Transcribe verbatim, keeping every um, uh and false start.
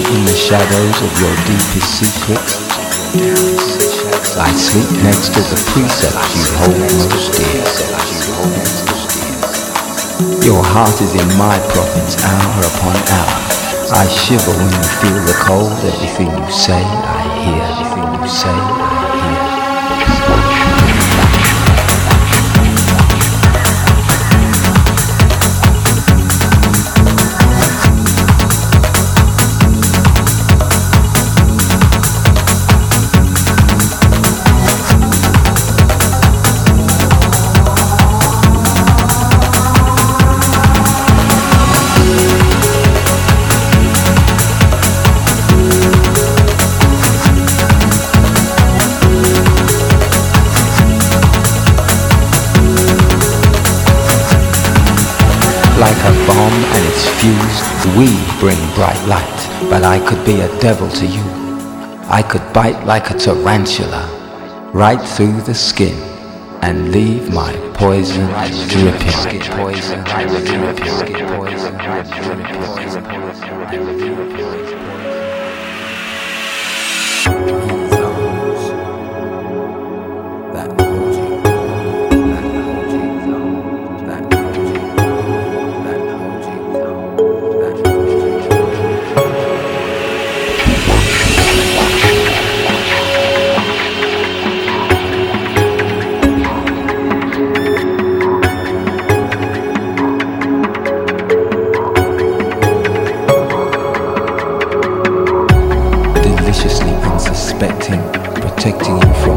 in the shadows of your deepest secrets. I sleep next to the precepts you hold most dear. Your heart is in my province hour upon hour. I shiver when you feel the cold. Everything you say, I hear. Everything you say, I hear. Like a bomb and it's fused, we bring bright light. But I could be a devil to you. I could bite like a tarantula, right through the skin, and leave my poison dripping. Poison dripping. Poison deliciously unsuspecting, protecting you from